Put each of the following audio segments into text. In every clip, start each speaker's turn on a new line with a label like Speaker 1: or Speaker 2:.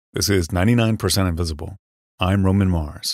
Speaker 1: This is 99% Invisible. I'm Roman Mars.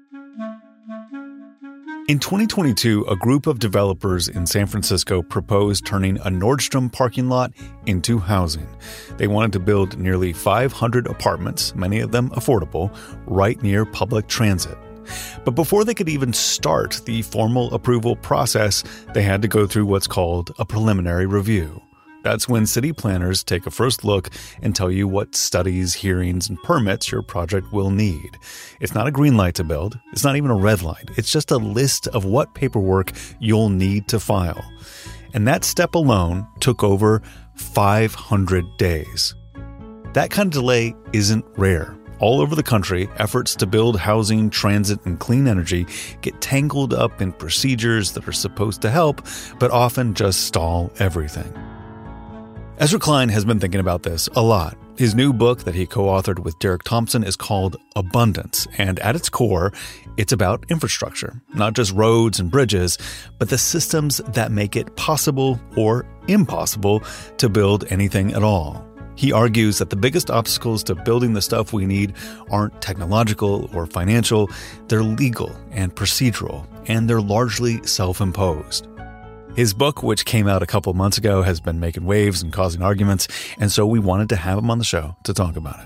Speaker 1: In 2022, a group of developers in San Francisco proposed turning a Nordstrom parking lot into housing. They wanted to build nearly 500 apartments, many of them affordable, right near public transit. But before they could even start the formal approval process, they had to go through what's called a preliminary review. That's when city planners take a first look and tell you what studies, hearings, and permits your project will need. It's not a green light to build. It's not even a red light. It's just a list of what paperwork you'll need to file. And that step alone took over 500 days. That kind of delay isn't rare. All over the country, efforts to build housing, transit, and clean energy get tangled up in procedures that are supposed to help, but often just stall everything. Ezra Klein has been thinking about this a lot. His new book that he co-authored with Derek Thompson is called Abundance, and at its core, it's about infrastructure, not just roads and bridges, but the systems that make it possible or impossible to build anything at all. He argues that the biggest obstacles to building the stuff we need aren't technological or financial, they're legal and procedural, and they're largely self-imposed. His book, which came out a couple months ago, has been making waves and causing arguments, and so we wanted to have him on the show to talk about it.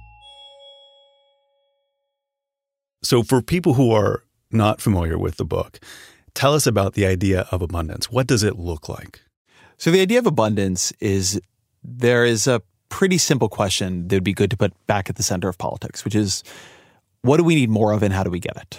Speaker 1: So for people who are not familiar with the book, tell us about the idea of abundance. What does it look like?
Speaker 2: So the idea of abundance is there is a pretty simple question that would be good to put back at the center of politics, which is, what do we need more of and how do we get it?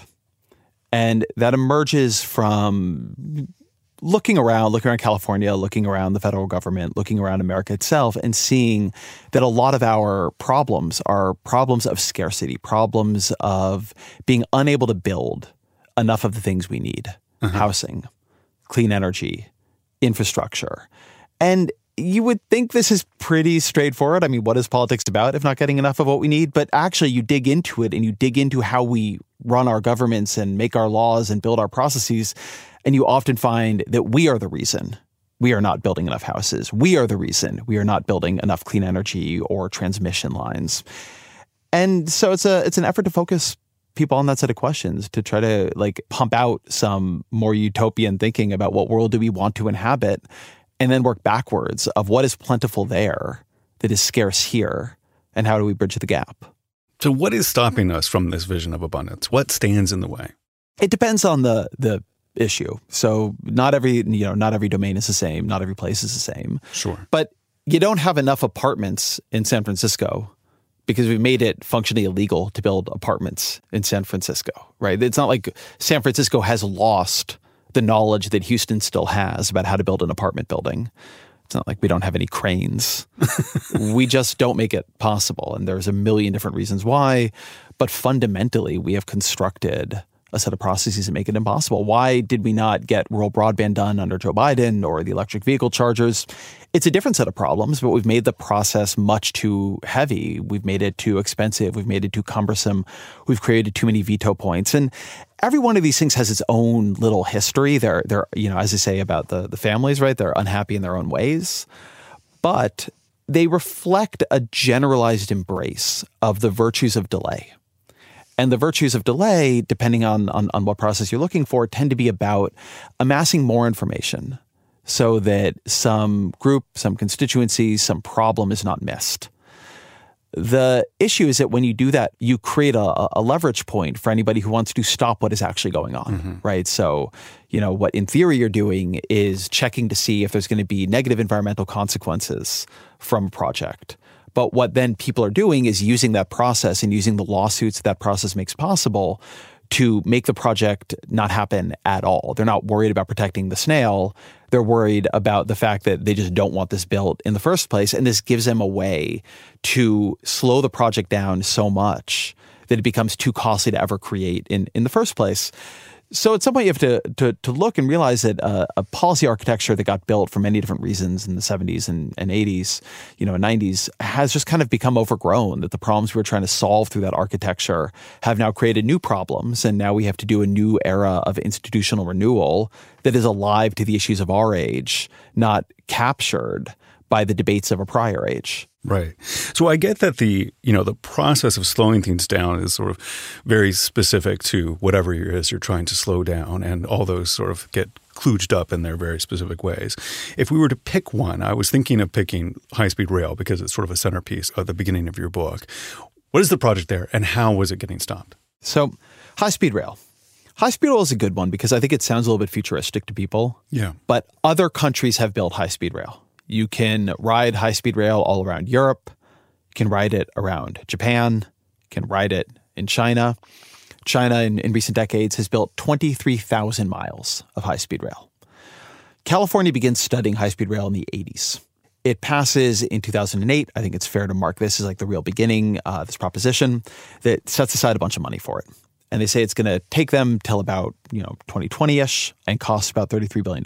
Speaker 2: And that emerges from looking around California, looking around the federal government, looking around America itself, and seeing that a lot of our problems are problems of scarcity, problems of being unable to build enough of the things we need. Housing, clean energy, infrastructure. And you would think this is pretty straightforward. I mean, what is politics about if not getting enough of what we need? But actually, you dig into it and you dig into how we run our governments and make our laws and build our processes, and you often find that we are the reason we are not building enough houses. We are the reason we are not building enough clean energy or transmission lines. And so it's an effort to focus people on that set of questions, to try to pump out some more utopian thinking about what world do we want to inhabit, and then work backwards of what is plentiful there that is scarce here, and how do we bridge the gap.
Speaker 1: So what is stopping us from this vision of abundance? What stands in the way?
Speaker 2: It depends on the issue. So not every domain is the same. Not every place is the same.
Speaker 1: Sure.
Speaker 2: But you don't have enough apartments in San Francisco because we made it functionally illegal to build apartments in San Francisco, right? It's not like San Francisco has lost the knowledge that Houston still has about how to build an apartment building. It's not like we don't have any cranes. We just don't make it possible. And there's a million different reasons why. But fundamentally, we have constructed a set of processes that make it impossible. Why did we not get rural broadband done under Joe Biden or the electric vehicle chargers? It's a different set of problems, but we've made the process much too heavy. We've made it too expensive. We've made it too cumbersome. We've created too many veto points. And every one of these things has its own little history. They're as I say about the families, right? They're unhappy in their own ways. But they reflect a generalized embrace of the virtues of delay. And the virtues of delay, depending on what process you're looking for, tend to be about amassing more information so that some group, some constituency, some problem is not missed. The issue is that when you do that, you create a leverage point for anybody who wants to stop what is actually going on, right? So, what in theory you're doing is checking to see if there's going to be negative environmental consequences from a project. But what then people are doing is using that process and using the lawsuits that process makes possible to make the project not happen at all. They're not worried about protecting the snail. They're worried about the fact that they just don't want this built in the first place. And this gives them a way to slow the project down so much that it becomes too costly to ever create in the first place. So at some point you have to look and realize that a policy architecture that got built for many different reasons in the 70s and 80s, and 90s has just kind of become overgrown, that the problems we were trying to solve through that architecture have now created new problems. And now we have to do a new era of institutional renewal that is alive to the issues of our age, not captured by the debates of a prior age.
Speaker 1: Right. So I get that the process of slowing things down is sort of very specific to whatever it is you're trying to slow down, and all those sort of get kludged up in their very specific ways. If we were to pick one, I was thinking of picking high-speed rail because it's sort of a centerpiece at the beginning of your book. What is the project there, and how was it getting stopped?
Speaker 2: So high-speed rail. High-speed rail is a good one because I think it sounds a little bit futuristic to people.
Speaker 1: Yeah.
Speaker 2: But other countries have built high-speed rail. You can ride high-speed rail all around Europe. You can ride it around Japan. You can ride it in China. China, in recent decades, has built 23,000 miles of high-speed rail. California begins studying high-speed rail in the 80s. It passes in 2008. I think it's fair to mark this as like the real beginning, this proposition that sets aside a bunch of money for it. And they say it's going to take them till about 2020-ish and cost about $33 billion.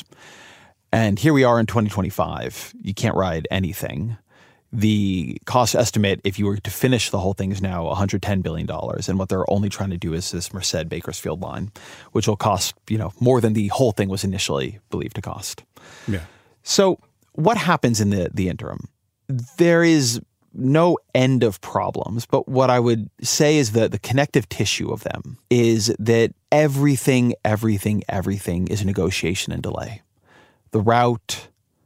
Speaker 2: And here we are in 2025. You can't ride anything. The cost estimate, if you were to finish the whole thing, is now $110 billion. And what they're only trying to do is this Merced-Bakersfield line, which will cost, more than the whole thing was initially believed to cost.
Speaker 1: Yeah.
Speaker 2: So what happens in the interim? There is no end of problems, but what I would say is that the connective tissue of them is that everything is a negotiation and delay. The route,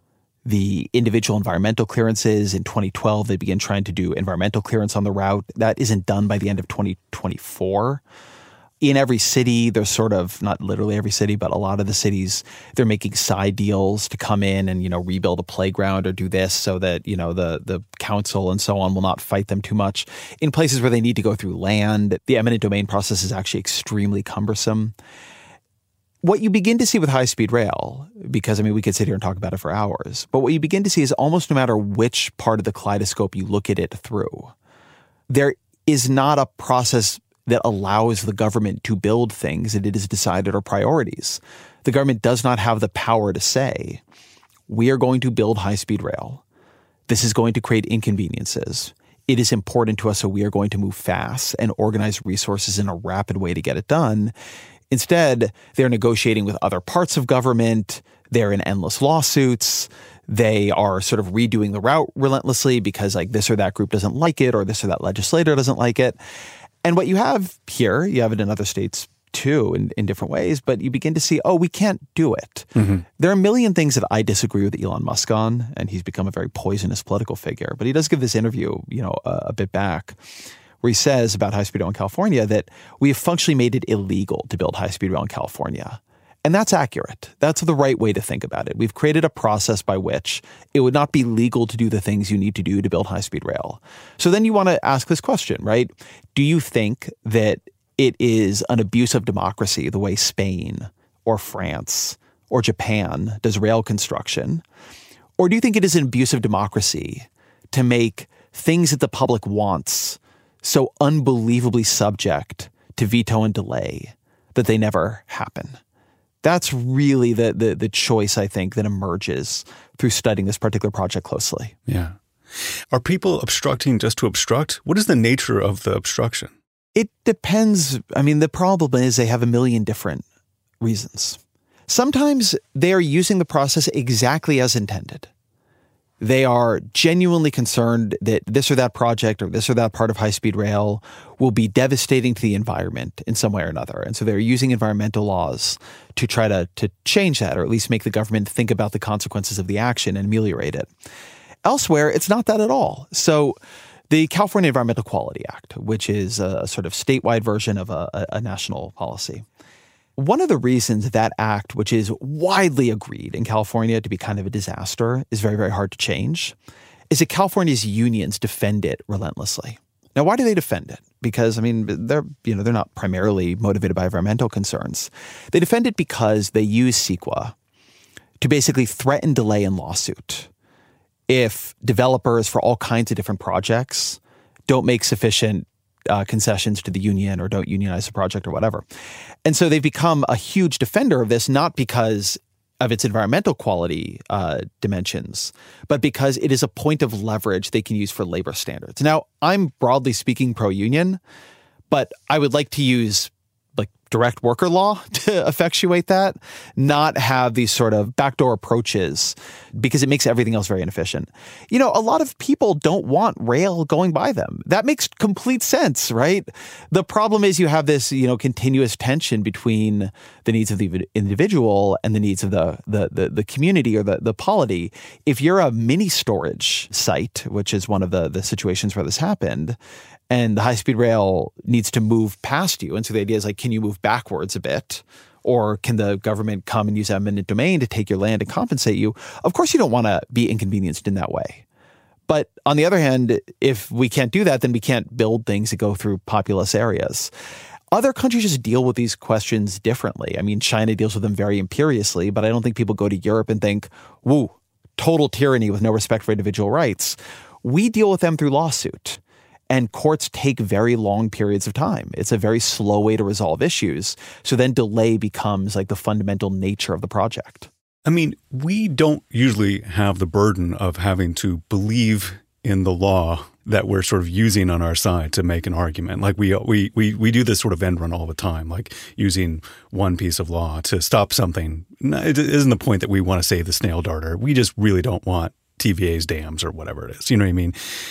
Speaker 2: the individual environmental clearances. In 2012, they began trying to do environmental clearance on the route. That isn't done by the end of 2024. In every city, there's sort of, not literally every city, but a lot of the cities, they're making side deals to come in and, rebuild a playground or do this so that, the council and so on will not fight them too much. In places where they need to go through land, the eminent domain process is actually extremely cumbersome. What you begin to see with high-speed rail, because, we could sit here and talk about it for hours, but what you begin to see is almost no matter which part of the kaleidoscope you look at it through, there is not a process that allows the government to build things that it has decided are priorities. The government does not have the power to say, we are going to build high-speed rail. This is going to create inconveniences. It is important to us, so we are going to move fast and organize resources in a rapid way to get it done. Instead, they're negotiating with other parts of government. They're in endless lawsuits. They are sort of redoing the route relentlessly because this or that group doesn't like it or this or that legislator doesn't like it. And what you have here, you have it in other states too in different ways, but you begin to see, we can't do it. Mm-hmm. There are a million things that I disagree with Elon Musk on, and he's become a very poisonous political figure. But he does give this interview, a bit back, where he says about high-speed rail in California that we have functionally made it illegal to build high-speed rail in California. And that's accurate. That's the right way to think about it. We've created a process by which it would not be legal to do the things you need to do to build high-speed rail. So then you want to ask this question, right? Do you think that it is an abuse of democracy the way Spain or France or Japan does rail construction? Or do you think it is an abuse of democracy to make things that the public wants so unbelievably subject to veto and delay that they never happen? That's really the choice, I think, that emerges through studying this particular project closely.
Speaker 1: Yeah. Are people obstructing just to obstruct? What is the nature of the obstruction?
Speaker 2: It depends. The problem is they have a million different reasons. Sometimes they are using the process exactly as intended. They are genuinely concerned that this or that project or this or that part of high-speed rail will be devastating to the environment in some way or another. And so they're using environmental laws to try to change that, or at least make the government think about the consequences of the action and ameliorate it. Elsewhere, it's not that at all. So the California Environmental Quality Act, which is a sort of statewide version of a national policy. One of the reasons that act, which is widely agreed in California to be kind of a disaster, is very, very hard to change, is that California's unions defend it relentlessly. Now, why do they defend it? Because, they're not primarily motivated by environmental concerns. They defend it because they use CEQA to basically threaten delay in lawsuit if developers for all kinds of different projects don't make sufficient concessions to the union or don't unionize the project or whatever. And so they've become a huge defender of this, not because of its environmental quality dimensions, but because it is a point of leverage they can use for labor standards. Now, I'm broadly speaking pro-union, but I would like to use direct worker law to effectuate that, not have these sort of backdoor approaches, because it makes everything else very inefficient. You know, a lot of people don't want rail going by them. That makes complete sense, right? The problem is you have this, you know, continuous tension between the needs of the individual and the needs of the community or the polity. If you're a mini storage site, which is one of the situations where this happened, and the high-speed rail needs to move past you. And so the idea is like, can you move backwards a bit? Or can the government come and use eminent domain to take your land and compensate you? Of course, you don't want to be inconvenienced in that way. But on the other hand, if we can't do that, then we can't build things that go through populous areas. Other countries just deal with these questions differently. I mean, China deals with them very imperiously, but I don't think people go to Europe and think, woo, total tyranny with no respect for individual rights. We deal with them through lawsuit. And courts take very long periods of time. It's a very slow way to resolve issues. So then delay becomes like the fundamental nature of the project.
Speaker 1: I mean, we don't usually have the burden of having to believe in the law that we're sort of using on our side to make an argument. Like we do this sort of end run all the time, like using one piece of law to stop something. It isn't the point that we want to save the snail darter. We just really don't want TVA's dams or whatever it is. You know what I mean?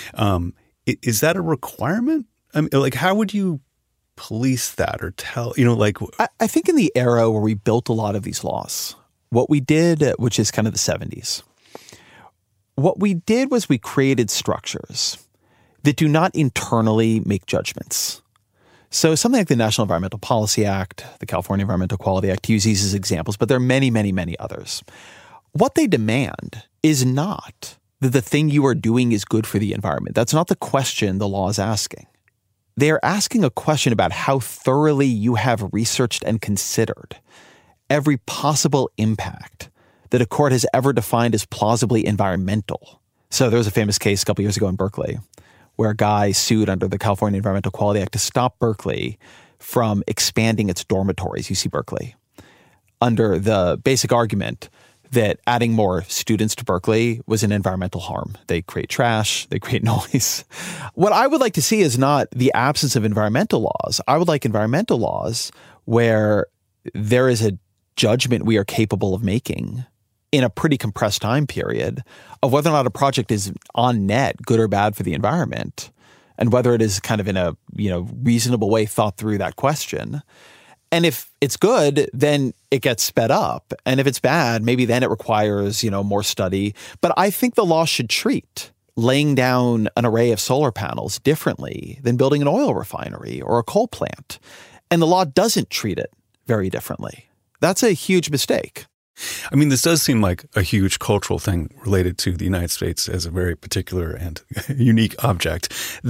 Speaker 1: Is that a requirement? I mean, like, how would you police that or tell, you know, like...
Speaker 2: I think in the era where we built a lot of these laws, what we did, which is kind of the 70s, what we did was we created structures that do not internally make judgments. So something like the National Environmental Policy Act, the California Environmental Quality Act, to use these as examples, but there are many, many, many others. What they demand is not that the thing you are doing is good for the environment. That's not the question the law is asking. They are asking a question about how thoroughly you have researched and considered every possible impact that a court has ever defined as plausibly environmental. So there was a famous case a couple years ago in Berkeley where a guy sued under the California Environmental Quality Act to stop Berkeley from expanding its dormitories, UC Berkeley, under the basic argument that adding more students to Berkeley was an environmental harm. They create trash, they create noise. What I would like to see is not the absence of environmental laws. I would like environmental laws where there is a judgment we are capable of making in a pretty compressed time period of whether or not a project is on net good or bad for the environment, and whether it is kind of in a, you know, reasonable way thought through that question. And if it's good, then it gets sped up. And if it's bad, maybe then it requires, you know, more study. But I think the law should treat laying down an array of solar panels differently than building an oil refinery or a coal plant. And the law doesn't treat it very differently. That's a huge mistake.
Speaker 1: I mean, this does seem like a huge cultural thing related to the United States as a very particular and unique object.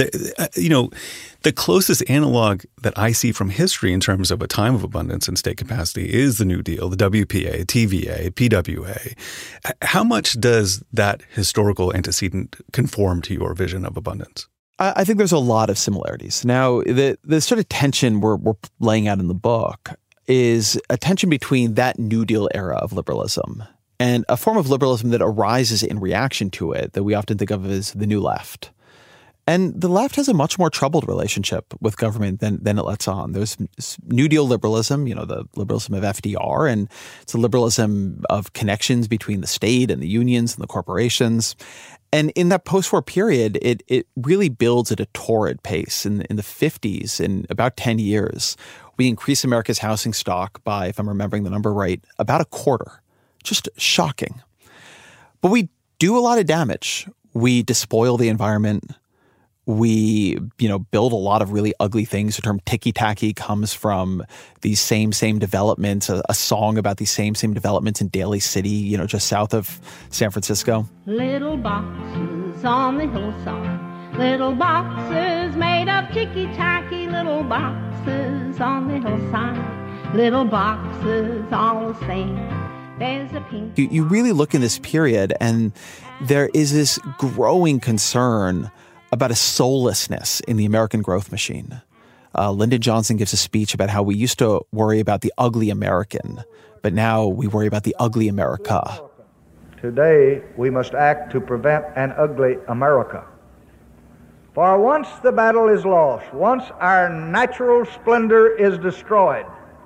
Speaker 1: The closest analog that I see from history in terms of a time of abundance and state capacity is the New Deal, the WPA, TVA, PWA. How much does that historical antecedent conform to your vision of abundance?
Speaker 2: I think there's a lot of similarities. Now, the sort of tension we're laying out in the book is a tension between that New Deal era of liberalism and a form of liberalism that arises in reaction to it that we often think of as the New Left. And the left has a much more troubled relationship with government than it lets on. There's New Deal liberalism, you know, the liberalism of FDR, and it's a liberalism of connections between the state and the unions and the corporations. And in that post-war period, it really builds at a torrid pace. In the 50s, in about 10 years, we increase America's housing stock by, if I'm remembering the number right, about a quarter. Just shocking. But we do a lot of damage. We despoil the environment. We, you know, build a lot of really ugly things. The term ticky-tacky comes from these same developments, a song about these same developments in Daly City, you know, just south of San Francisco.
Speaker 3: Little boxes on the hillside, little boxes made of ticky-tacky, little boxes on the hillside, little boxes all the same. There's a pink...
Speaker 2: You really look in this period and there is this growing concern about a soullessness in the American growth machine. Lyndon Johnson gives a speech about how we used to worry about the ugly American, but now we worry about the ugly America.
Speaker 4: Today, we must act to prevent an ugly America. For once the battle is lost, once our natural splendor is destroyed,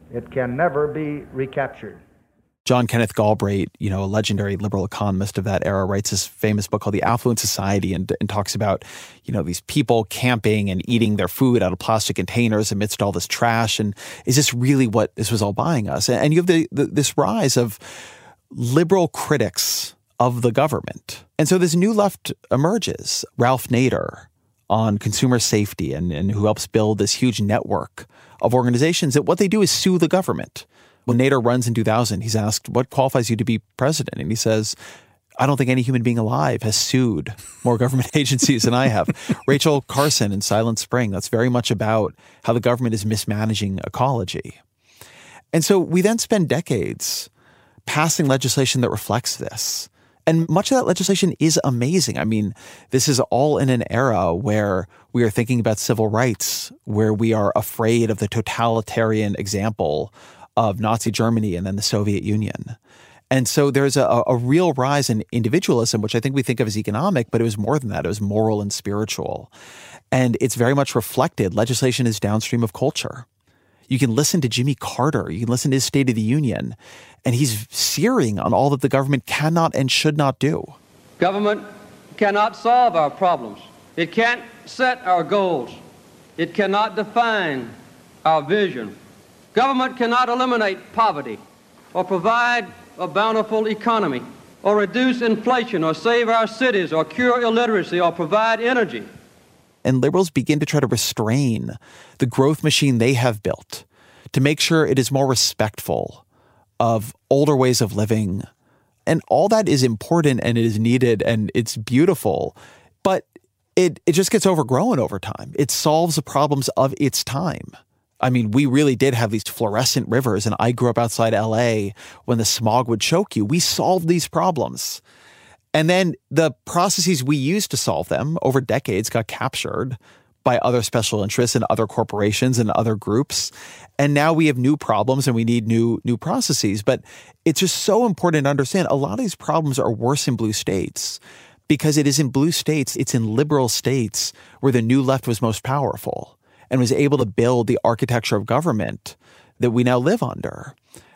Speaker 4: It can never be recaptured.
Speaker 2: John Kenneth Galbraith, a legendary liberal economist of that era, writes this famous book called The Affluent Society and talks about, these people camping and eating their food out of plastic containers amidst all this trash. And is this really what this was all buying us? And you have this rise of liberal critics of the government. And so this new left emerges. Ralph Nader on consumer safety and who helps build this huge network of organizations that what they do is sue the government. When Nader runs in 2000, he's asked, what qualifies you to be president? And he says, I don't think any human being alive has sued more government agencies than I have. Rachel Carson in Silent Spring, that's very much about how the government is mismanaging ecology. And so we then spend decades passing legislation that reflects this. And much of that legislation is amazing. I mean, this is all in an era where we are thinking about civil rights, where we are afraid of the totalitarian example of Nazi Germany and then the Soviet Union. And so there's a real rise in individualism, which I think we think of as economic, but it was more than that. It was moral and spiritual. And it's very much reflected. Legislation is downstream of culture. You can listen to Jimmy Carter. You can listen to his State of the Union. And he's searing on all that the government cannot and should not do.
Speaker 5: Government cannot solve our problems. It can't set our goals. It cannot define our vision. Government cannot eliminate poverty or provide a bountiful economy or reduce inflation or save our cities or cure illiteracy or provide energy.
Speaker 2: And liberals begin to try to restrain the growth machine they have built to make sure it is more respectful of older ways of living. And all that is important and it is needed and it's beautiful, but it just gets overgrown over time. It solves the problems of its time. I mean, we really did have these fluorescent rivers, and I grew up outside LA when the smog would choke you. We solved these problems. And then the processes we used to solve them over decades got captured by other special interests and other corporations and other groups. And now we have new problems and we need new processes. But it's just so important to understand a lot of these problems are worse in blue states because it is in blue states, it's in liberal states where the new left was most powerful and was able to build the architecture of government that we now live under.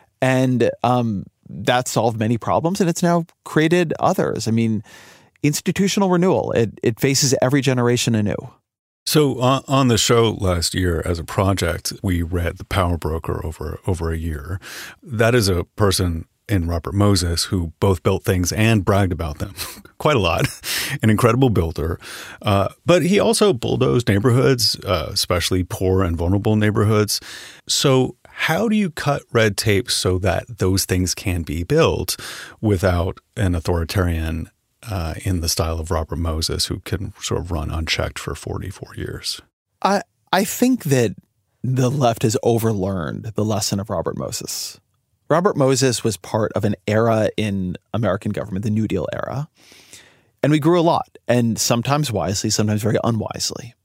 Speaker 2: And that solved many problems, and it's now created others. I mean, institutional renewal, it faces every generation anew.
Speaker 1: So on the show last year as a project, we read The Power Broker over a year. That is a person in Robert Moses who both built things and bragged about them quite a lot, an incredible builder. But he also bulldozed neighborhoods, especially poor and vulnerable neighborhoods. So how do you cut red tape so that those things can be built without an authoritarian in the style of Robert Moses who can sort of run unchecked for 44 years?
Speaker 2: I think that the left has overlearned the lesson of Robert Moses. Robert Moses was part of an era in American government, the New Deal era. And we grew a lot, and sometimes wisely, sometimes very unwisely.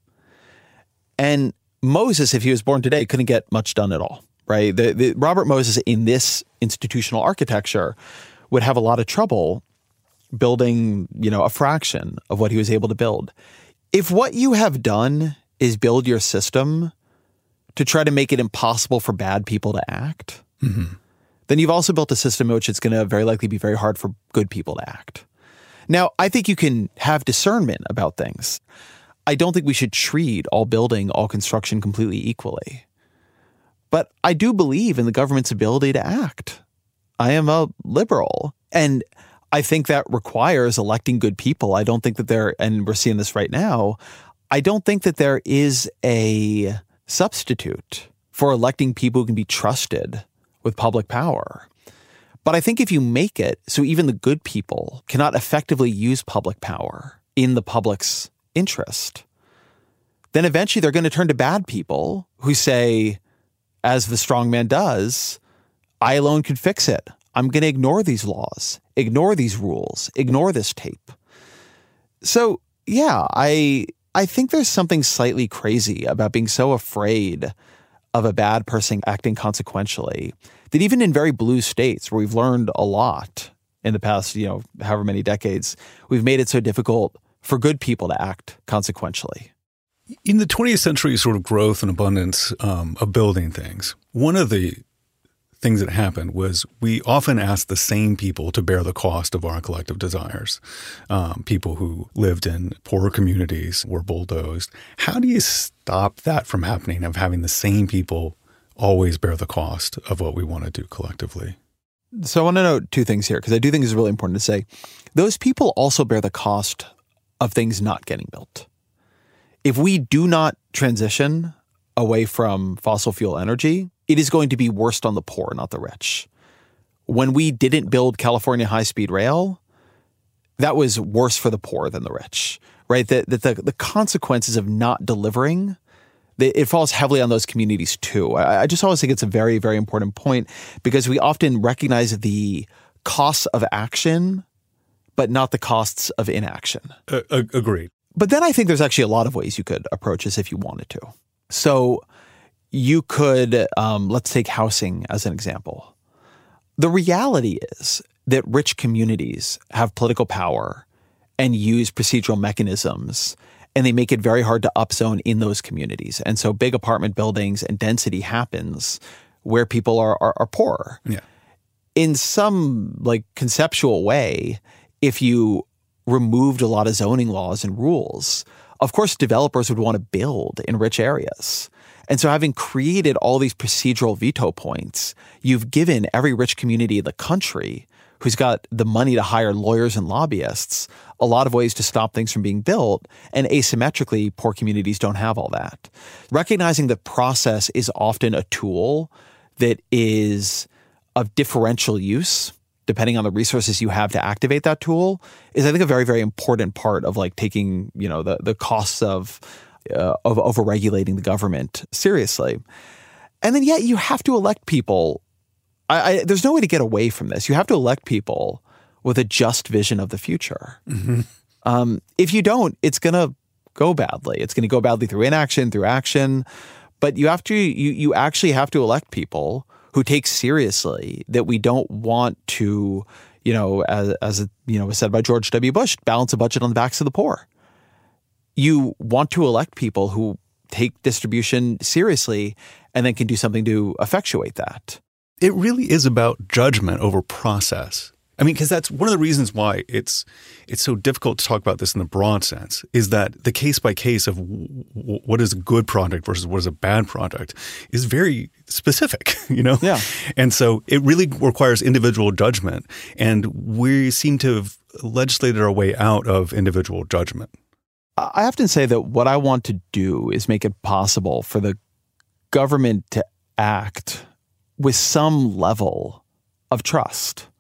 Speaker 2: And Moses, if he was born today, couldn't get much done at all, right? The Robert Moses in this institutional architecture would have a lot of trouble building, a fraction of what he was able to build. If what you have done is build your system to try to make it impossible for bad people to act, then you've also built a system in which it's going to very likely be very hard for good people to act. Now, I think you can have discernment about things. I don't think we should treat all building, all construction completely equally. But I do believe in the government's ability to act. I am a liberal. And I think that requires electing good people. I don't think that and we're seeing this right now, I don't think that there is a substitute for electing people who can be trusted with public power. But I think if you make it so even the good people cannot effectively use public power in the public's interest, then eventually they're going to turn to bad people who say, as the strong man does, I alone can fix it. I'm going to ignore these laws, ignore these rules, ignore this tape. So, yeah, I think there's something slightly crazy about being so afraid of a bad person acting consequentially that even in very blue states where we've learned a lot in the past, however many decades, we've made it so difficult for good people to act consequentially.
Speaker 1: In the 20th century sort of growth and abundance of building things, one of the things that happened was we often asked the same people to bear the cost of our collective desires. People who lived in poorer communities were bulldozed. How do you stop that from happening, of having the same people always bear the cost of what we want to do collectively?
Speaker 2: So I want to note two things here, because I do think it's really important to say. Those people also bear the cost of things not getting built. If we do not transition away from fossil fuel energy, it is going to be worse on the poor, not the rich. When we didn't build California high-speed rail, that was worse for the poor than the rich, right? The consequences of not delivering, it falls heavily on those communities too. I just always think it's a very, very important point, because we often recognize the costs of action, but not the costs of inaction.
Speaker 1: Agreed.
Speaker 2: But then I think there's actually a lot of ways you could approach this if you wanted to. So you could, let's take housing as an example. The reality is that rich communities have political power and use procedural mechanisms, and they make it very hard to upzone in those communities. And so big apartment buildings and density happens where people are poorer.
Speaker 1: Yeah.
Speaker 2: In some conceptual way, if you removed a lot of zoning laws and rules, of course developers would want to build in rich areas. And so having created all these procedural veto points, you've given every rich community in the country who's got the money to hire lawyers and lobbyists a lot of ways to stop things from being built. And asymmetrically, poor communities don't have all that. Recognizing the process is often a tool that is of differential use, depending on the resources you have to activate that tool, is, I think, a very, very important part of taking, the costs of overregulating the government seriously. And then, you have to elect people. There's no way to get away from this. You have to elect people with a just vision of the future. Mm-hmm. If you don't, it's going to go badly. It's going to go badly through inaction, through action. But you actually have to elect people who take seriously that we don't want to, as was said by George W. Bush, balance a budget on the backs of the poor. You want to elect people who take distribution seriously and then can do something to effectuate that.
Speaker 1: It really is about judgment over process. I mean, because that's one of the reasons why it's so difficult to talk about this in the broad sense, is that the case by case of what is a good product versus what is a bad product is very specific, Yeah. And so it really requires individual judgment. And we seem to have legislated our way out of individual judgment.
Speaker 2: I often say that what I want to do is make it possible for the government to act with some level of trust.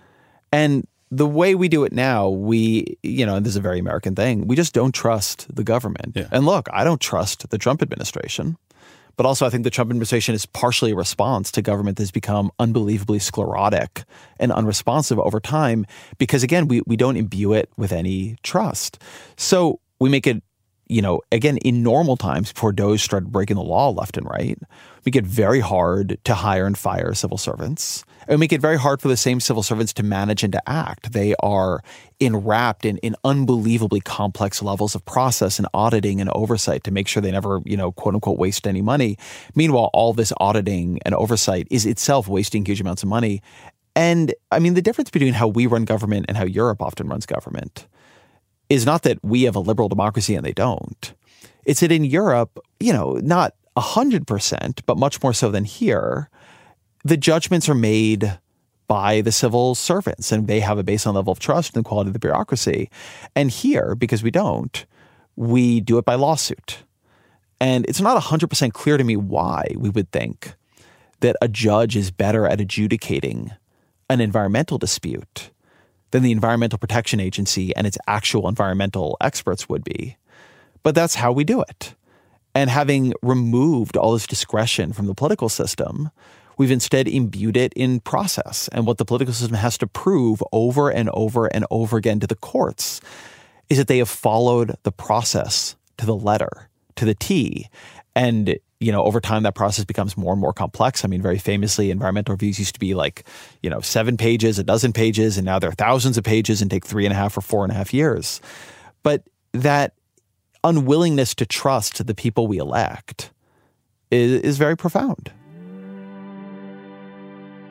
Speaker 2: And the way we do it now, and this is a very American thing, we just don't trust the government.
Speaker 1: Yeah.
Speaker 2: And look, I don't trust the Trump administration, but also I think the Trump administration is partially a response to government that's become unbelievably sclerotic and unresponsive over time because, again, we don't imbue it with any trust. So we make it, again, in normal times, before DOJ started breaking the law left and right, we make it very hard to hire and fire civil servants. And we make it very hard for the same civil servants to manage and to act. They are enwrapped in unbelievably complex levels of process and auditing and oversight to make sure they never, quote unquote, waste any money. Meanwhile, all this auditing and oversight is itself wasting huge amounts of money. And I mean, the difference between how we run government and how Europe often runs government is not that we have a liberal democracy and they don't. It's that in Europe, not 100%, but much more so than here, the judgments are made by the civil servants and they have a baseline level of trust in the quality of the bureaucracy. And here, because we don't, we do it by lawsuit. And it's not 100% clear to me why we would think that a judge is better at adjudicating an environmental dispute than the Environmental Protection Agency and its actual environmental experts would be. But that's how we do it. And having removed all this discretion from the political system, we've instead imbued it in process. And what the political system has to prove over and over and over again to the courts is that they have followed the process to the letter, to the T. And over time, that process becomes more and more complex. I mean, very famously, environmental reviews used to be 7 pages, a dozen pages, and now they're thousands of pages and take 3.5 or 4.5 years. But that unwillingness to trust the people we elect is very profound.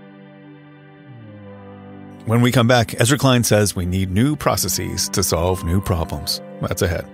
Speaker 1: When we come back, Ezra Klein says we need new processes to solve new problems. That's ahead.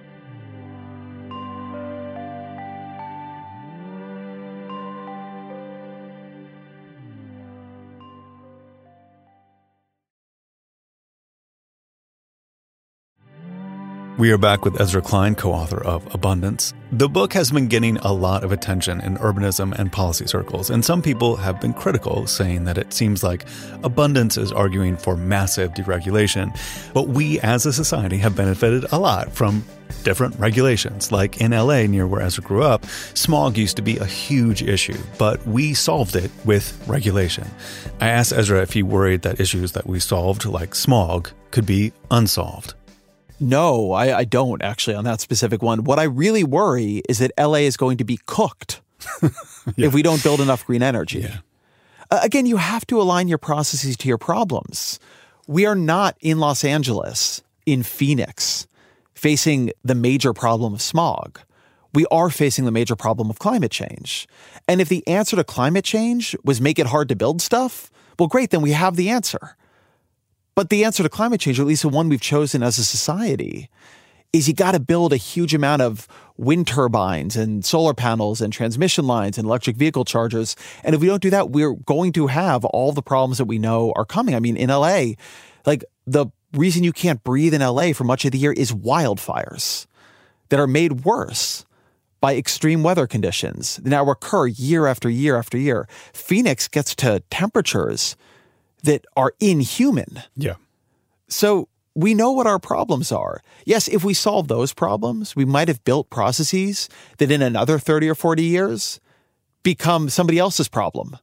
Speaker 1: We are back with Ezra Klein, co-author of Abundance. The book has been getting a lot of attention in urbanism and policy circles, and some people have been critical, saying that it seems like Abundance is arguing for massive deregulation. But we as a society have benefited a lot from different regulations. Like in LA, near where Ezra grew up, smog used to be a huge issue, but we solved it with regulation. I asked Ezra if he worried that issues that we solved, like smog, could be unsolved.
Speaker 2: No, I don't actually on that specific one. What I really worry is that LA is going to be cooked if we don't build enough green energy.
Speaker 1: Yeah.
Speaker 2: Again, you have to align your processes to your problems. We are not in Los Angeles, in Phoenix, facing the major problem of smog. We are facing the major problem of climate change. And if the answer to climate change was make it hard to build stuff, well, great, then we have the answer. But the answer to climate change, or at least the one we've chosen as a society, is you got to build a huge amount of wind turbines and solar panels and transmission lines and electric vehicle chargers. And if we don't do that, we're going to have all the problems that we know are coming. I mean, in LA, like the reason you can't breathe in LA for much of the year is wildfires that are made worse by extreme weather conditions that now occur year after year after year. Phoenix gets to temperatures that are inhuman.
Speaker 1: Yeah.
Speaker 2: So we know what our problems are. Yes, if we solve those problems, we might have built processes that in another 30 or 40 years become somebody else's problem.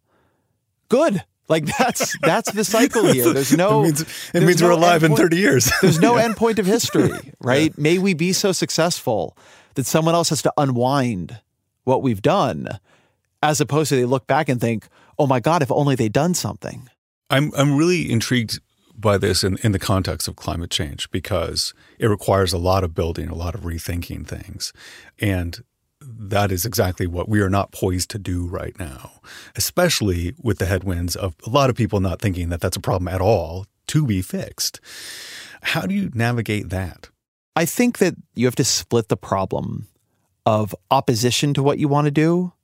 Speaker 2: Good. Like that's the cycle here. There's no.
Speaker 1: It means we're alive in 30 years.
Speaker 2: There's no end point of history, right? Yeah. May we be so successful that someone else has to unwind what we've done, as opposed to they look back and think, oh my God, if only they'd done something.
Speaker 1: I'm really intrigued by this in the context of climate change because it requires a lot of building, a lot of rethinking things. And that is exactly what we are not poised to do right now, especially with the headwinds of a lot of people not thinking that that's a problem at all to be fixed. How do you navigate that?
Speaker 2: I think that you have to split the problem of opposition to what you want to do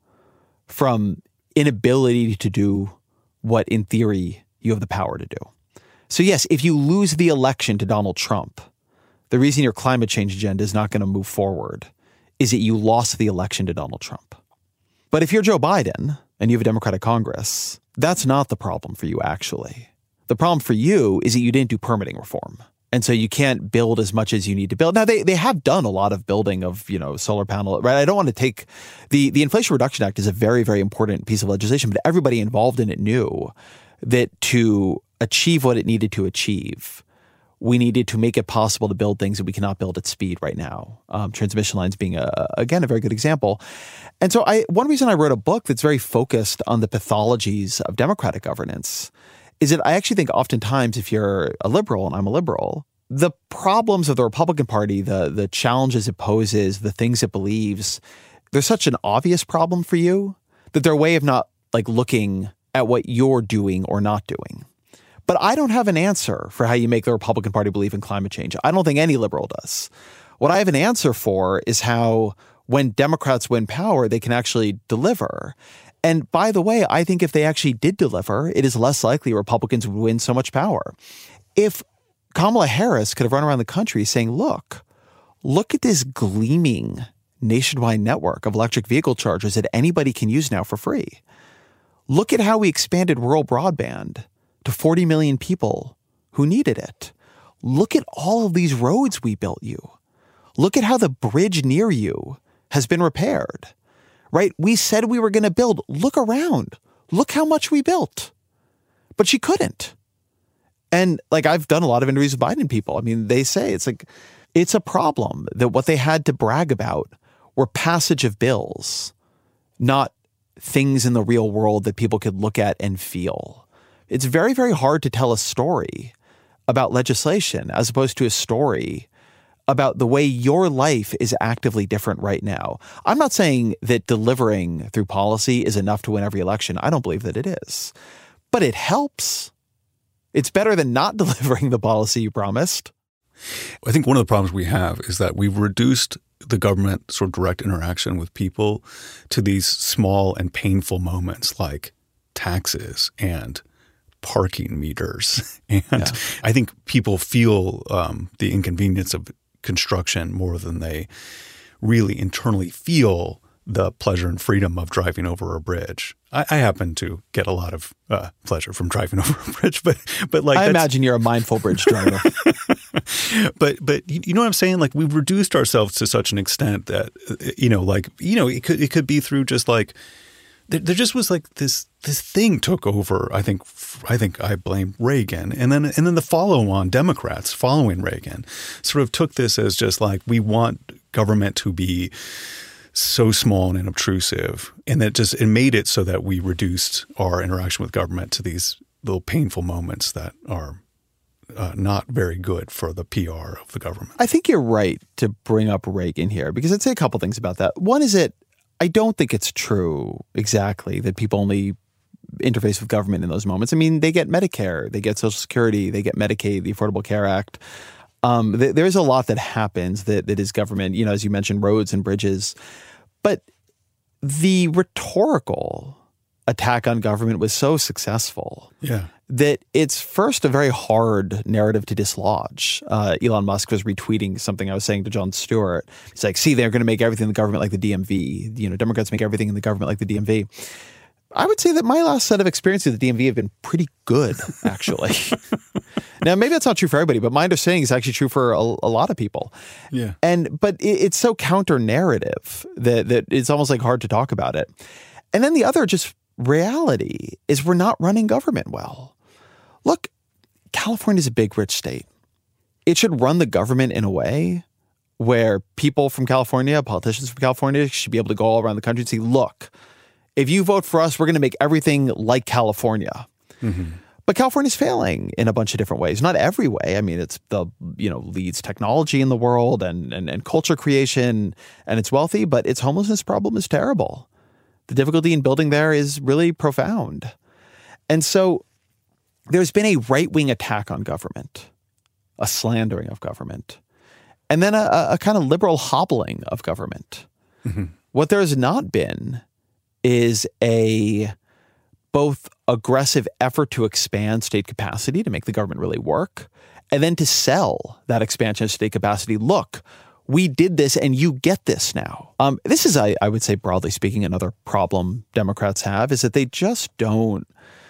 Speaker 2: from inability to do what, in theory, you have the power to do. So yes, if you lose the election to Donald Trump, the reason your climate change agenda is not going to move forward is that you lost the election to Donald Trump. But if you're Joe Biden and you have a Democratic Congress, that's not the problem for you, actually. The problem for you is that you didn't do permitting reform. And so you can't build as much as you need to build. Now, they have done a lot of building of, solar panel, right? I don't want to take the Inflation Reduction Act is a very, very important piece of legislation, but everybody involved in it knew that to achieve what it needed to achieve, we needed to make it possible to build things that we cannot build at speed right now. Transmission lines being, again, a very good example. And so one reason I wrote a book that's very focused on the pathologies of democratic governance is that I actually think oftentimes if you're a liberal, and I'm a liberal, the problems of the Republican Party, the challenges it poses, the things it believes, there's such an obvious problem for you that they're a way of not looking at what you're doing or not doing. But I don't have an answer for how you make the Republican Party believe in climate change. I don't think any liberal does. What I have an answer for is how when Democrats win power, they can actually deliver. And by the way, I think if they actually did deliver, it is less likely Republicans would win so much power. If Kamala Harris could have run around the country saying, look at this gleaming nationwide network of electric vehicle chargers that anybody can use now for free. Look at how we expanded rural broadband to 40 million people who needed it. Look at all of these roads we built you. Look at how the bridge near you has been repaired, right? We said we were going to build. Look around. Look how much we built. But she couldn't. And I've done a lot of interviews with Biden people. I mean, they say it's a problem that what they had to brag about were passage of bills, not things in the real world that people could look at and feel. It's very, very hard to tell a story about legislation as opposed to a story about the way your life is actively different right now. I'm not saying that delivering through policy is enough to win every election. I don't believe that it is. But it helps. It's better than not delivering the policy you promised.
Speaker 1: I think one of the problems we have is that we've reduced the government sort of direct interaction with people to these small and painful moments like taxes and parking meters. And I think people feel the inconvenience of construction more than they really internally feel the pleasure and freedom of driving over a bridge. I happen to get a lot of pleasure from driving over a bridge, but like
Speaker 2: I imagine you're a mindful bridge driver.
Speaker 1: but you know what I'm saying? Like we've reduced ourselves to such an extent that it could be through just like there just was like this thing took over. I think I blame Reagan, and then the follow-on Democrats following Reagan sort of took this as just like we want government to be so small and unobtrusive, and it made it so that we reduced our interaction with government to these little painful moments that are not very good for the PR of the government.
Speaker 2: I think you're right to bring up Reagan here because I'd say a couple things about that. One is that I don't think it's true exactly that people only interface with government in those moments. I mean, they get Medicare, they get Social Security, they get Medicaid, the Affordable Care Act. There's a lot that happens that is government, as you mentioned, roads and bridges. But the rhetorical attack on government was so successful that it's first a very hard narrative to dislodge. Elon Musk was retweeting something I was saying to Jon Stewart. He's like, see, they're going to make everything in the government like the DMV. Democrats make everything in the government like the DMV. I would say that my last set of experiences with the DMV have been pretty good, actually. Now, maybe that's not true for everybody, but my understanding is actually true for a lot of people.
Speaker 1: Yeah.
Speaker 2: But it's so counter-narrative that it's almost like hard to talk about it. And then the other just reality is we're not running government well. Look, California is a big, rich state. It should run the government in a way where people from California, politicians from California should be able to go all around the country and say, look, if you vote for us, we're going to make everything like California. Mm-hmm. But California's failing in a bunch of different ways. Not every way. I mean, it's leads technology in the world and culture creation, and it's wealthy, but its homelessness problem is terrible. The difficulty in building there is really profound. And so there's been a right-wing attack on government, a slandering of government, and then a kind of liberal hobbling of government. Mm-hmm. What there has not been is a both aggressive effort to expand state capacity to make the government really work, and then to sell that expansion of state capacity. Look, we did this and you get this now. This is, I would say, broadly speaking, another problem Democrats have is that they just don't,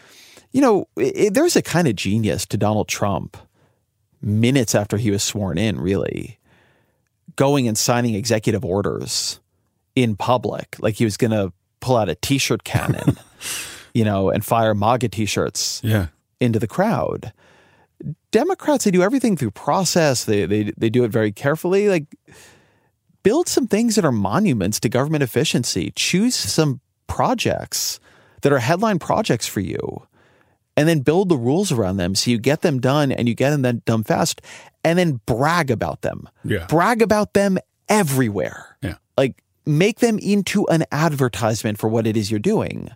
Speaker 2: there's a kind of genius to Donald Trump minutes after he was sworn in, really, going and signing executive orders in public, like he was going to pull out a T-shirt cannon, and fire MAGA T-shirts into the crowd. Democrats, they do everything through process. They do it very carefully. Like, build some things that are monuments to government efficiency. Choose some projects that are headline projects for you, and then build the rules around them so you get them done and you get them done fast, and then brag about them. Yeah. Brag about them everywhere. Yeah. Like, make them into an advertisement for what it is you're doing.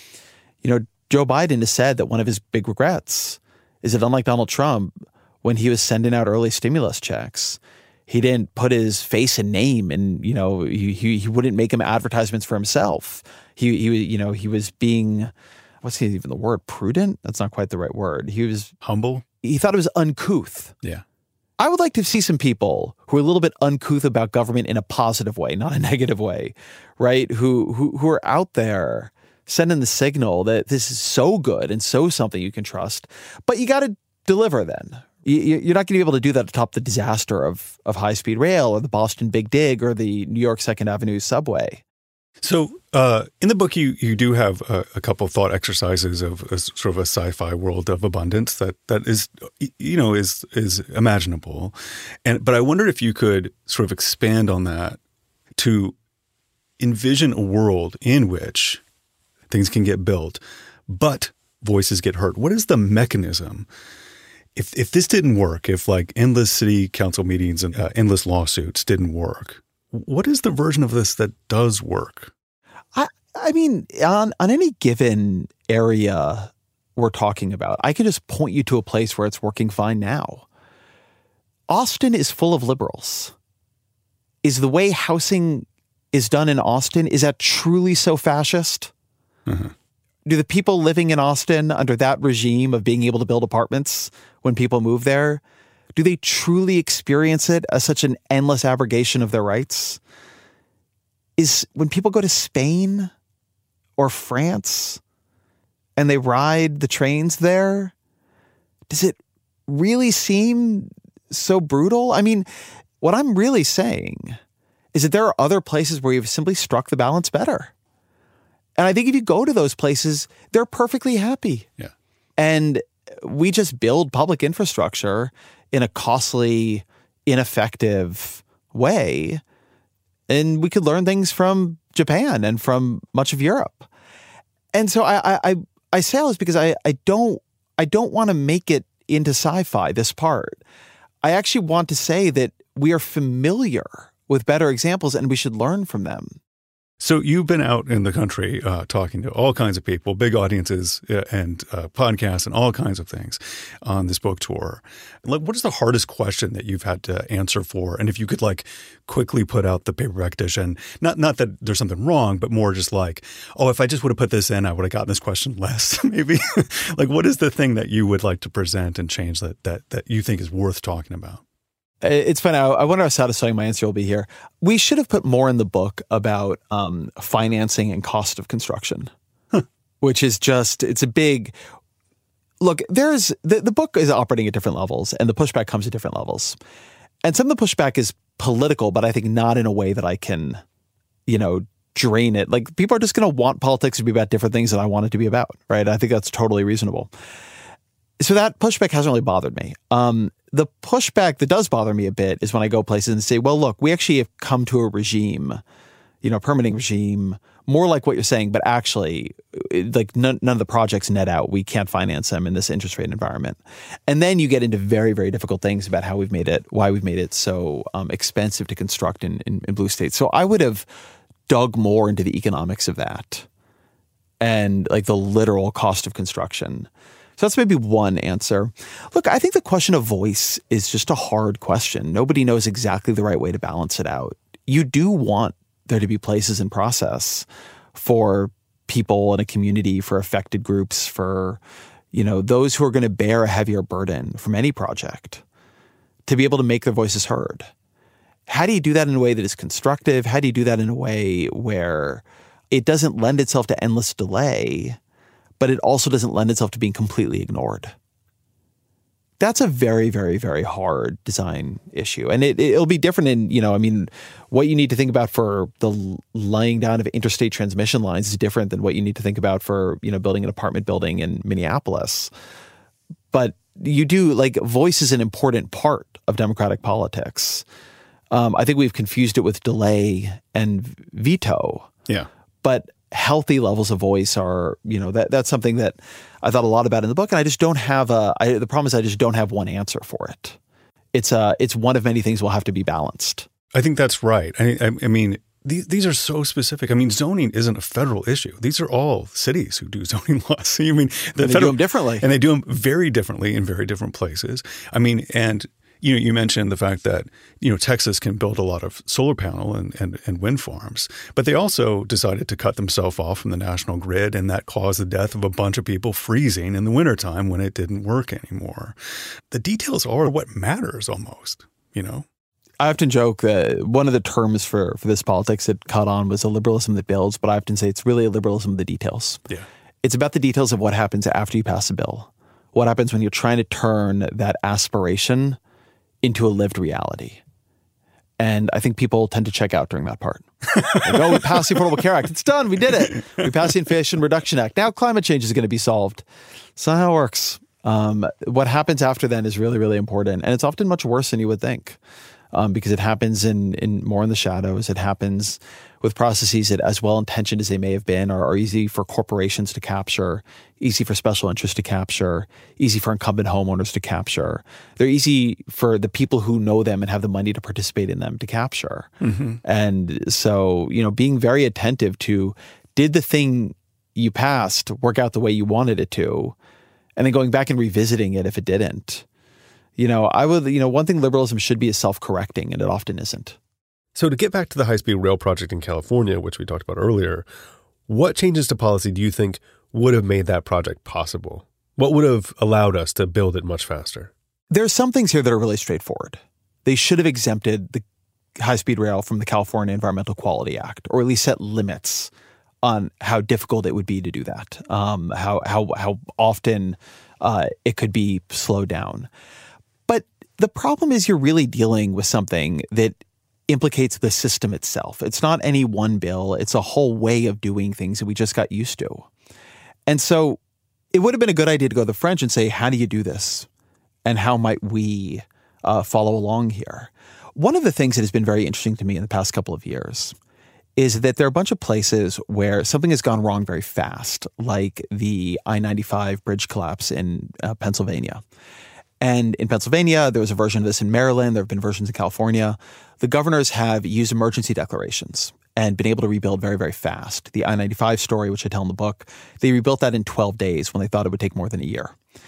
Speaker 2: Joe Biden has said that one of his big regrets is that, unlike Donald Trump, when he was sending out early stimulus checks, he didn't put his face and name, and he wouldn't make him advertisements for himself. He was being, what's even the word? Prudent? That's not quite the right word. He was
Speaker 1: humble.
Speaker 2: He thought it was uncouth.
Speaker 1: Yeah.
Speaker 2: I would like to see some people who are a little bit uncouth about government in a positive way, not a negative way, right? Who are out there sending the signal that this is so good and so something you can trust, but you got to deliver then. You're not going to be able to do that atop the disaster of high-speed rail or the Boston Big Dig or the New York 2nd Avenue subway.
Speaker 1: So in the book, you do have a couple of thought exercises of sort of a sci-fi world of abundance that is, is imaginable. But I wondered if you could sort of expand on that to envision a world in which things can get built, but voices get heard. What is the mechanism? If this didn't work, if like endless city council meetings and endless lawsuits didn't work, what is the version of this that does work?
Speaker 2: I mean, on any given area we're talking about. I can just point you to a place where it's working fine now. Austin is full of liberals. Is the way housing is done in Austin, is that truly so fascist? Mm-hmm. Do the people living in Austin under that regime of being able to build apartments when people move there, do they truly experience it as such an endless abrogation of their rights? Is when people go to Spain or France and they ride the trains there, does it really seem so brutal? I mean, what I'm really saying is that there are other places where you've simply struck the balance better. And I think if you go to those places, they're perfectly happy.
Speaker 1: Yeah.
Speaker 2: And we just build public infrastructure in a costly, ineffective way. And we could learn things from Japan and from much of Europe. And so I say all this because I don't want to make it into sci-fi, this part. I actually want to say that we are familiar with better examples and we should learn from them.
Speaker 1: So you've been out in the country talking to all kinds of people, big audiences and podcasts and all kinds of things on this book tour. Like, what is the hardest question that you've had to answer for? And if you could like quickly put out the paperback edition, not that there's something wrong, but more just like, oh, if I just would have put this in, I would have gotten this question less, maybe. Like, what is the thing that you would like to present and change that you think is worth talking about?
Speaker 2: It's funny. I wonder how satisfying my answer will be here. We should have put more in the book about financing and cost of construction, which is just, it's a big, look, there's, the book is operating at different levels and the pushback comes at different levels. And some of the pushback is political, but I think not in a way that I can, drain it. Like, people are just going to want politics to be about different things than I want it to be about, right? I think that's totally reasonable. So that pushback hasn't really bothered me. The pushback that does bother me a bit is when I go places and say, well, look, we actually have come to a regime, a permitting regime, more like what you're saying, but actually, like none of the projects net out. We can't finance them in this interest rate environment. And then you get into very, very difficult things about how we've made it, why we've made it so expensive to construct in blue states. So I would have dug more into the economics of that and like the literal cost of construction. So that's maybe one answer. Look, I think the question of voice is just a hard question. Nobody knows exactly the right way to balance it out. You do want there to be places in process for people in a community, for affected groups, for, those who are going to bear a heavier burden from any project, to be able to make their voices heard. How do you do that in a way that is constructive? How do you do that in a way where it doesn't lend itself to endless delay, but it also doesn't lend itself to being completely ignored? That's a very, very, very hard design issue. And it'll be different in, what you need to think about for the laying down of interstate transmission lines is different than what you need to think about for, building an apartment building in Minneapolis. But you do, voice is an important part of democratic politics. I think we've confused it with delay and veto.
Speaker 1: Yeah.
Speaker 2: But healthy levels of voice are, that's something that I thought a lot about in the book, and I just don't have the problem is I just don't have one answer for it. It's one of many things will have to be balanced.
Speaker 1: I think that's right. I mean, these are so specific. I mean, zoning isn't a federal issue. These are all cities who do zoning laws. I mean,
Speaker 2: they do them differently.
Speaker 1: And they do them very differently in very different places. I mean, and you mentioned the fact that, Texas can build a lot of solar panel and wind farms, but they also decided to cut themselves off from the national grid, and that caused the death of a bunch of people freezing in the wintertime when it didn't work anymore. The details are what matters almost,
Speaker 2: I often joke that one of the terms for this politics that caught on was a liberalism that builds, but I often say it's really a liberalism of the details.
Speaker 1: Yeah.
Speaker 2: It's about the details of what happens after you pass a bill. What happens when you're trying to turn that aspiration into a lived reality. And I think people tend to check out during that part. Like, we passed the Affordable Care Act. It's done. We did it. We passed the Inflation Reduction Act. Now climate change is going to be solved. That's not how it works. What happens after then is really, really important. And it's often much worse than you would think. Because it happens in more in the shadows. It happens with processes that, as well-intentioned as they may have been, are easy for corporations to capture, easy for special interests to capture, easy for incumbent homeowners to capture. They're easy for the people who know them and have the money to participate in them to capture. Mm-hmm. And so, being very attentive to, did the thing you passed work out the way you wanted it to? and then going back and revisiting it if it didn't. One thing liberalism should be is self-correcting, and it often isn't.
Speaker 6: So to get back to the high-speed rail project in California, which we talked about earlier, what changes to policy do you think would have made that project possible? What would have allowed us to build it much faster?
Speaker 2: There are some things here that are really straightforward. They should have exempted the high-speed rail from the California Environmental Quality Act, or at least set limits on how difficult it would be to do that, how often it could be slowed down. But the problem is you're really dealing with something that implicates the system itself. It's not any one bill. It's a whole way of doing things that we just got used to. And so it would have been a good idea to go to the French and say, how do you do this? And how might we follow along here? One of the things that has been very interesting to me in the past couple of years is that there are a bunch of places where something has gone wrong very fast, like the I-95 bridge collapse in Pennsylvania. And in Pennsylvania, there was a version of this in Maryland. There have been versions in California. The governors have used emergency declarations and been able to rebuild very, very fast. The I-95 story, which I tell in the book, they rebuilt that in 12 days when they thought it would take more than a year.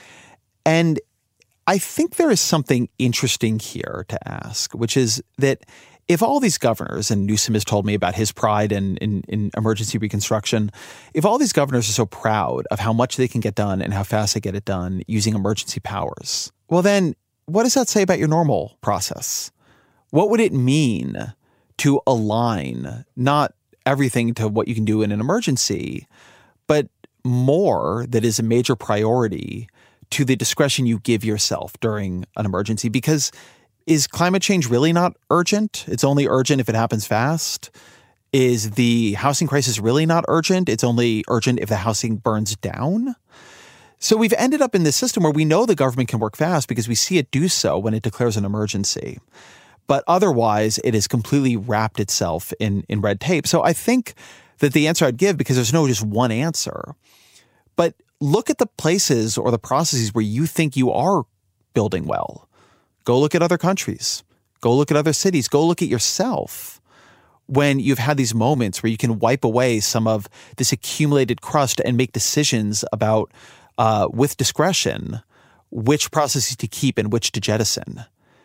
Speaker 2: And I think there is something interesting here to ask, which is that if all these governors, and Newsom has told me about his pride in emergency reconstruction, if all these governors are so proud of how much they can get done and how fast they get it done using emergency powers, well then, what does that say about your normal process? What would it mean to align not everything to what you can do in an emergency, but more that is a major priority to the discretion you give yourself during an emergency? Because is climate change really not urgent? It's only urgent if it happens fast. Is the housing crisis really not urgent? It's only urgent if the housing burns down. So we've ended up in this system where we know the government can work fast because we see it do so when it declares an emergency. But otherwise, it has completely wrapped itself in red tape. So I think that the answer I'd give, because there's no just one answer, but look at the places or the processes where you think you are building well. Go look at other countries. Go look at other cities. Go look at yourself when you've had these moments where you can wipe away some of this accumulated crust and make decisions about, with discretion, which processes to keep and which to jettison.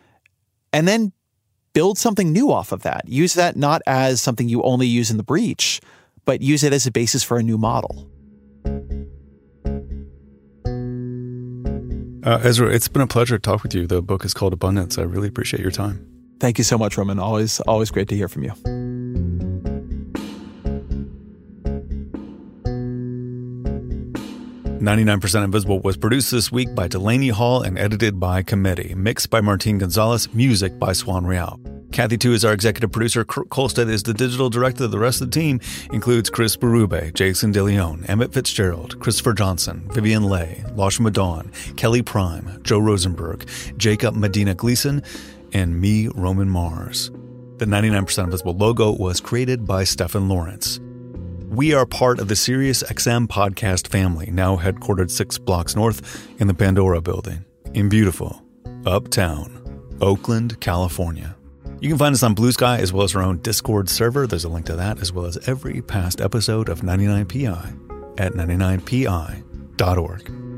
Speaker 2: And then build something new off of that. Use that not as something you only use in the breach, but use it as a basis for a new model.
Speaker 1: Ezra, it's been a pleasure to talk with you. The book is called Abundance. I really appreciate your time.
Speaker 2: Thank you so much, Roman. Always great to hear from you.
Speaker 1: "99% Invisible" was produced this week by Delaney Hall and edited by Committee. Mixed by Martin Gonzalez. Music by Swan Real. Kathy Tu is our executive producer. Kurt Kolstad is the digital director. The rest of the team includes Chris Berube, Jason DeLeon, Emmett Fitzgerald, Christopher Johnson, Vivian Leigh, Lashma Dawn, Kelly Prime, Joe Rosenberg, Jacob Medina Gleason, and me, Roman Mars. The 99% Invisible logo was created by Stephen Lawrence. We are part of the SiriusXM podcast family, now headquartered 6 blocks north in the Pandora building in beautiful, uptown, Oakland, California. You can find us on Blue Sky as well as our own Discord server. There's a link to that as well as every past episode of 99PI at 99pi.org.